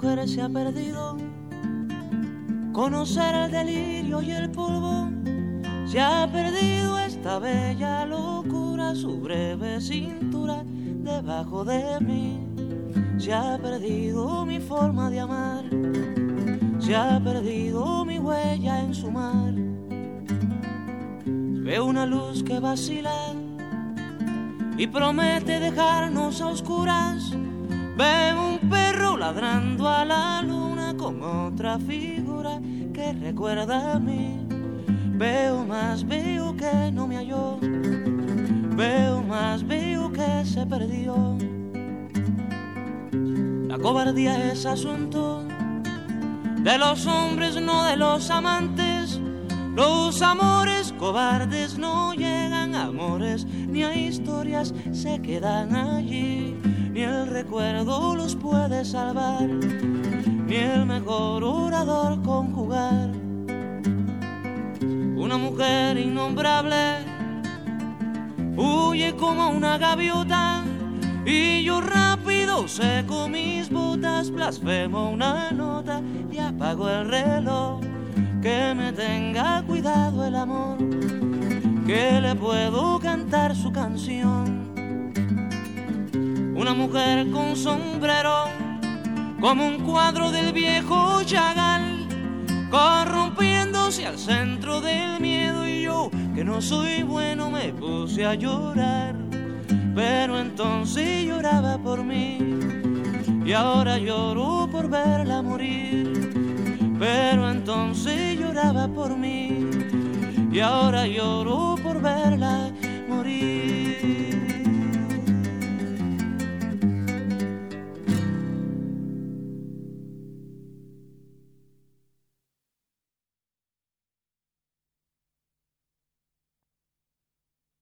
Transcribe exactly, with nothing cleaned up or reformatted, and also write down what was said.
mujer se ha perdido, conocer el delirio y el polvo. Se ha perdido esta bella locura, su breve cintura debajo de mí. Se ha perdido mi forma de amar, se ha perdido mi huella en su mar. Veo una luz que vacila y promete dejarnos a oscuras. Veo un perro ladrando a la luna con otra figura que recuerda a mí. Veo más, veo que no me halló, veo más, veo que se perdió. La cobardía es asunto de los hombres, no de los amantes. Los amores cobardes no llegan a amores, ni a historias se quedan allí. Ni el recuerdo los puede salvar, ni el mejor orador conjugar. Una mujer innombrable huye como una gaviota, y yo rápido seco mis botas, blasfemo una nota y apago el reloj. Que me tenga cuidado el amor, que le puedo cantar su canción. Una mujer con sombrero, como un cuadro del viejo Chagall, corrompiéndose al centro del miedo, y yo, que no soy bueno, me puse a llorar. Pero entonces lloraba por mí, y ahora lloro por verla morir. Pero entonces lloraba por mí, y ahora lloro por verla